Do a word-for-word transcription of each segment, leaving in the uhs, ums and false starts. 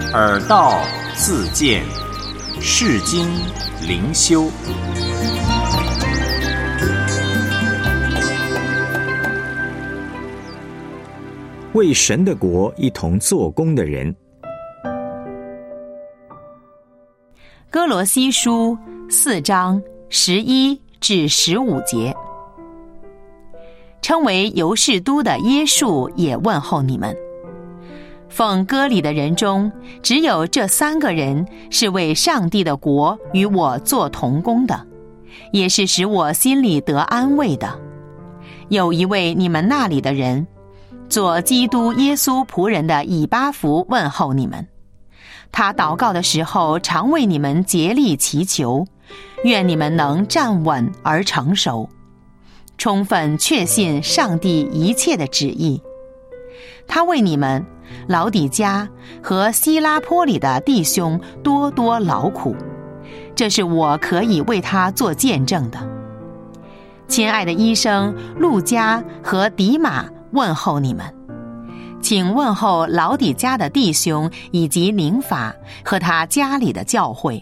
耳道自见，世经灵修。为神的国一同做工的人。 哥罗西书四章十一至十五节，称为犹士都的耶稣也问候你们。奉割礼的人中，只有这三个人是为上帝的国与我做同工的，也是使我心里得安慰的。有一位你们那里的人，做基督耶稣仆人的以巴弗问候你们。他祷告的时候，常为你们竭力祈求，愿你们能站稳而成熟，充分确信上帝一切的旨意。他为你们老底嘉和希拉坡里的弟兄多多劳苦，这是我可以为他做见证的。亲爱的医生路加和迪马问候你们，请问候老底嘉的弟兄以及宁法和他家里的教会。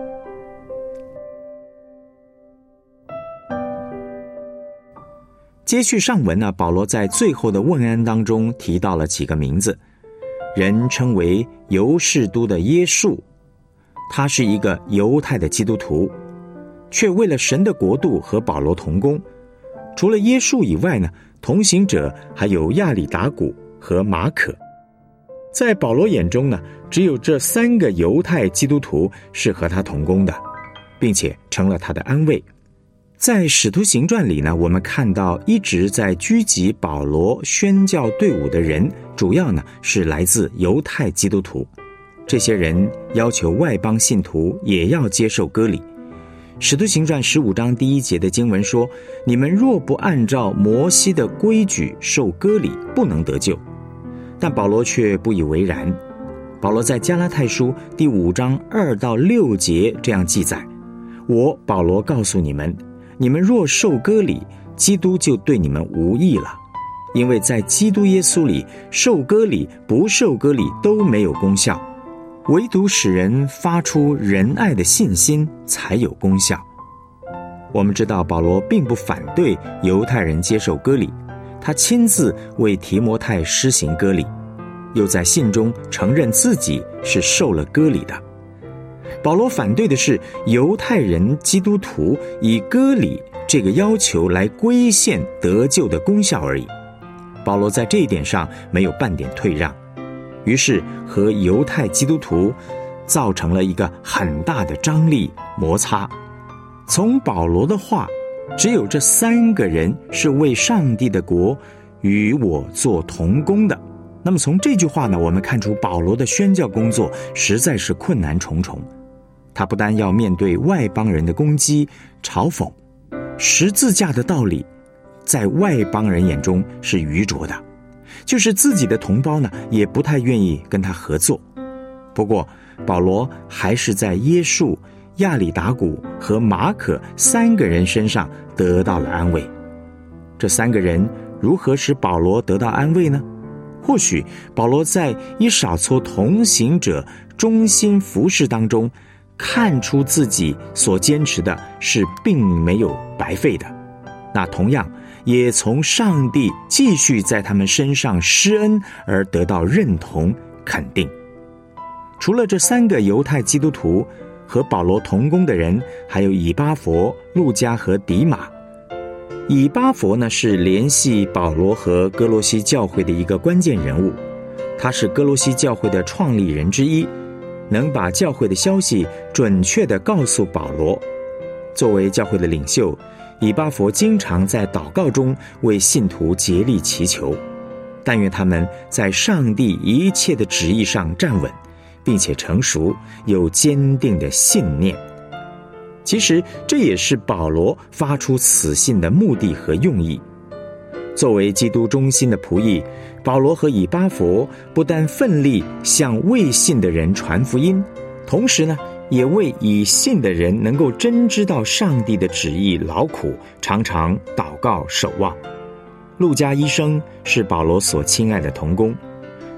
接续上文呢，保罗在最后的问安当中提到了几个名字，人称为犹士都的耶稣，他是一个犹太的基督徒，却为了神的国度和保罗同工。除了耶稣以外呢，同行者还有亚里达古和马可。在保罗眼中呢，只有这三个犹太基督徒是和他同工的，并且成了他的安慰。在使徒行传里呢，我们看到一直在狙击保罗宣教队伍的人，主要呢是来自犹太基督徒。这些人要求外邦信徒也要接受割礼。使徒行传十五章第一节的经文说，你们若不按照摩西的规矩受割礼，不能得救。但保罗却不以为然。保罗在加拉太书第五章二到六节这样记载，我保罗告诉你们，你们若受割礼，基督就对你们无益了，因为在基督耶稣里，受割礼不受割礼都没有功效，唯独使人发出仁爱的信心才有功效。我们知道保罗并不反对犹太人接受割礼，他亲自为提摩太施行割礼，又在信中承认自己是受了割礼的。保罗反对的是犹太人基督徒以割礼这个要求来规限得救的功效而已。保罗在这一点上没有半点退让，于是和犹太基督徒造成了一个很大的张力摩擦。从保罗的话，只有这三个人是为上帝的国与我做同工的。那么从这句话呢，我们看出保罗的宣教工作实在是困难重重。他不单要面对外邦人的攻击嘲讽，十字架的道理在外邦人眼中是愚拙的，就是自己的同胞呢，也不太愿意跟他合作。不过保罗还是在耶稣、亚里达古和马可三个人身上得到了安慰。这三个人如何使保罗得到安慰呢？或许保罗在一少撮同行者忠心服侍当中，看出自己所坚持的是并没有白费的，那同样也从上帝继续在他们身上施恩而得到认同肯定。除了这三个犹太基督徒和保罗同工的人，还有以巴弗、路加和迪马。以巴弗呢，是联系保罗和哥罗西教会的一个关键人物，他是哥罗西教会的创立人之一，能把教会的消息准确地告诉保罗。作为教会的领袖，以巴弗经常在祷告中为信徒竭力祈求，但愿他们在上帝一切的旨意上站稳，并且成熟，有坚定的信念。其实这也是保罗发出此信的目的和用意。作为基督忠心的仆役，保罗和以巴弗不但奋力向未信的人传福音，同时呢，也为已信的人能够真知道上帝的旨意劳苦，常常祷告守望。路加医生是保罗所亲爱的同工，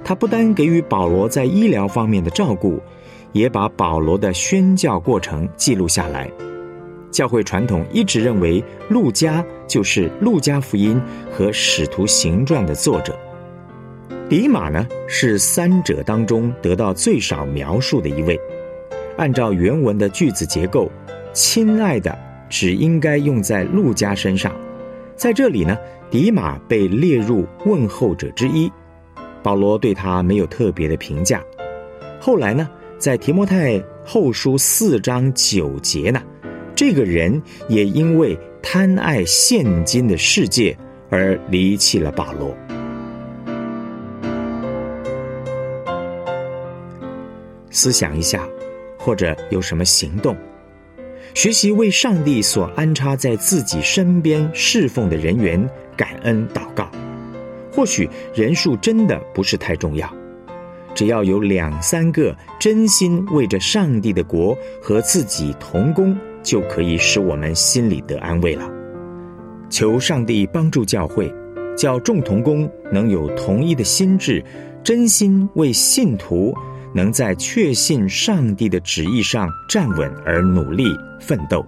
他不单给予保罗在医疗方面的照顾，也把保罗的宣教过程记录下来。教会传统一直认为路加就是路加福音和使徒行传的作者。迪马呢，是三者当中得到最少描述的一位。按照原文的句子结构，亲爱的只应该用在路加身上，在这里呢，迪马被列入问候者之一，保罗对他没有特别的评价。后来呢，在提摩太后书四章九节呢，这个人也因为贪爱现今的世界而离弃了保罗。思想一下，或者有什么行动，学习为上帝所安插在自己身边侍奉的人员感恩祷告。或许人数真的不是太重要，只要有两三个真心为着上帝的国和自己同工，就可以使我们心里得安慰了。求上帝帮助教会，叫众同工能有同一的心志，真心为信徒能在确信上帝的旨意上站稳而努力奋斗。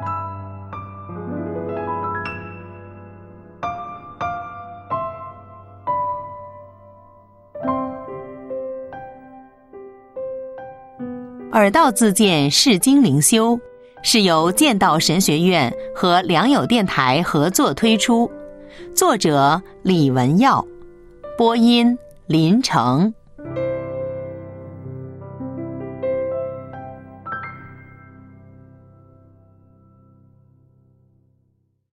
耳道自荐释经灵修是由剑道神学院和良友电台合作推出，作者李文耀，播音林成。